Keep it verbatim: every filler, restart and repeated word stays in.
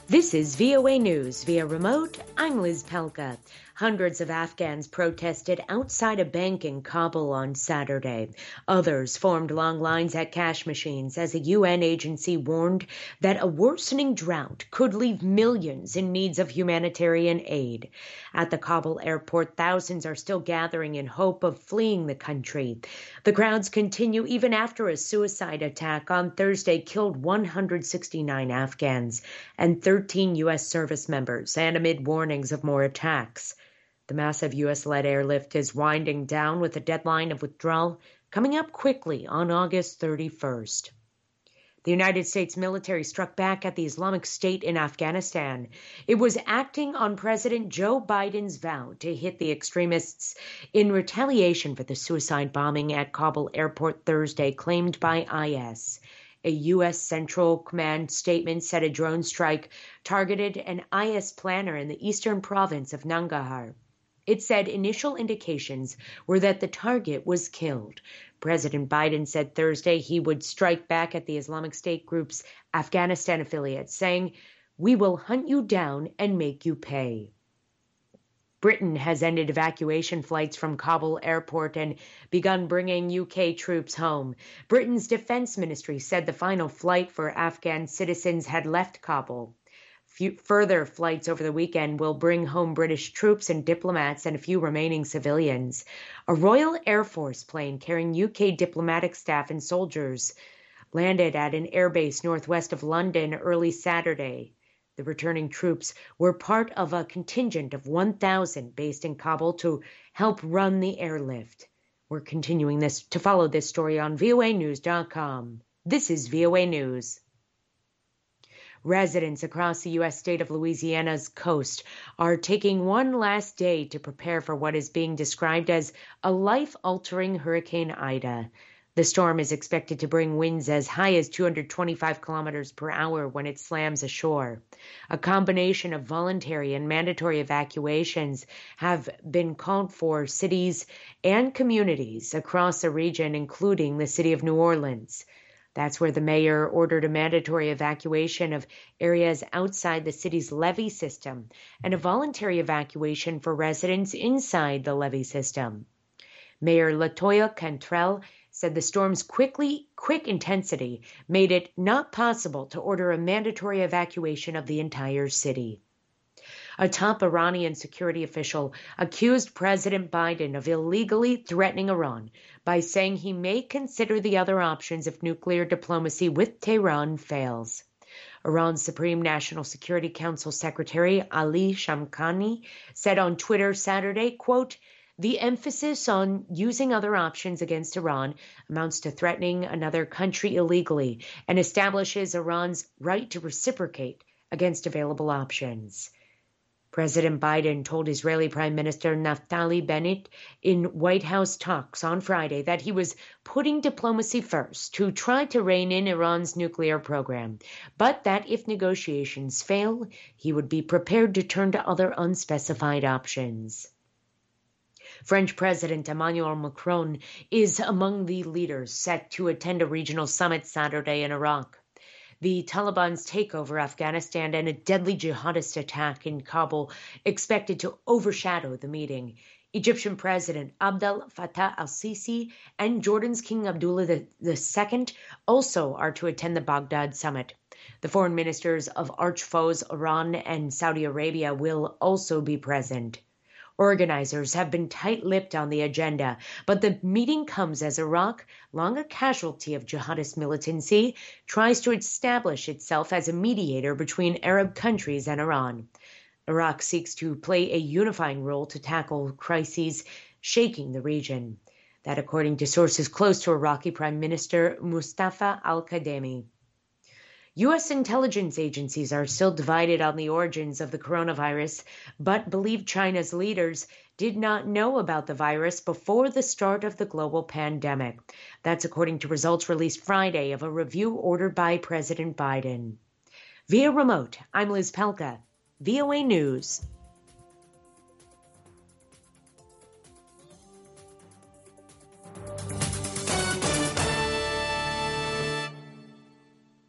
This is V O A News via remote. I'm Liz Pelka. Hundreds of Afghans protested outside a bank in Kabul on Saturday. Others formed long lines at cash machines as a U N agency warned that a worsening drought could leave millions in need of humanitarian aid. At the Kabul airport, thousands are still gathering in hope of fleeing the country. The crowds continue even after a suicide attack on Thursday killed one hundred sixty-nine Afghans and thirteen U S service members, and amid warnings of more attacks. The massive U S-led airlift is winding down with a deadline of withdrawal coming up quickly on August thirty-first. The United States military struck back at the Islamic State in Afghanistan. It was acting on President Joe Biden's vow to hit the extremists in retaliation for the suicide bombing at Kabul airport Thursday claimed by I S. A U S Central Command statement said a drone strike targeted an I S planner in the eastern province of Nangarhar. It said initial indications were that the target was killed. President Biden said Thursday he would strike back at the Islamic State group's Afghanistan affiliate, saying, "We will hunt you down and make you pay." Britain has ended evacuation flights from Kabul airport and begun bringing U K troops home. Britain's defense ministry said the final flight for Afghan citizens had left Kabul. Few further flights over the weekend will bring home British troops and diplomats and a few remaining civilians. A Royal Air Force plane carrying U K diplomatic staff and soldiers landed at an airbase northwest of London early Saturday. The returning troops were part of a contingent of one thousand based in Kabul to help run the airlift. We're continuing this to follow this story on V O A news dot com. This is V O A News. Residents across the U S state of Louisiana's coast are taking one last day to prepare for what is being described as a life-altering Hurricane Ida. The storm is expected to bring winds as high as two hundred twenty-five kilometers per hour when it slams ashore. A combination of voluntary and mandatory evacuations have been called for cities and communities across the region, including the city of New Orleans. That's where the mayor ordered a mandatory evacuation of areas outside the city's levee system and a voluntary evacuation for residents inside the levee system. Mayor Latoya Cantrell said the storm's quickly, quick intensity made it not possible to order a mandatory evacuation of the entire city. A top Iranian security official accused President Biden of illegally threatening Iran by saying he may consider the other options if nuclear diplomacy with Tehran fails. Iran's Supreme National Security Council Secretary Ali Shamkhani said on Twitter Saturday, quote, "The emphasis on using other options against Iran amounts to threatening another country illegally and establishes Iran's right to reciprocate against available options." President Biden told Israeli Prime Minister Naftali Bennett in White House talks on Friday that he was putting diplomacy first to try to rein in Iran's nuclear program, but that if negotiations fail, he would be prepared to turn to other unspecified options. French President Emmanuel Macron is among the leaders set to attend a regional summit Saturday in Iraq. The Taliban's takeover Afghanistan and a deadly jihadist attack in Kabul expected to overshadow the meeting. Egyptian President Abdel Fattah al-Sisi and Jordan's King Abdullah the Second also are to attend the Baghdad summit. The foreign ministers of arch-foes Iran and Saudi Arabia will also be present. Organizers have been tight-lipped on the agenda, but the meeting comes as Iraq, long a casualty of jihadist militancy, tries to establish itself as a mediator between Arab countries and Iran. Iraq seeks to play a unifying role to tackle crises shaking the region. That according to sources close to Iraqi Prime Minister Mustafa al-Kadhimi. U S intelligence agencies are still divided on the origins of the coronavirus, but believe China's leaders did not know about the virus before the start of the global pandemic. That's according to results released Friday of a review ordered by President Biden. Via remote, I'm Liz Pelka, V O A News.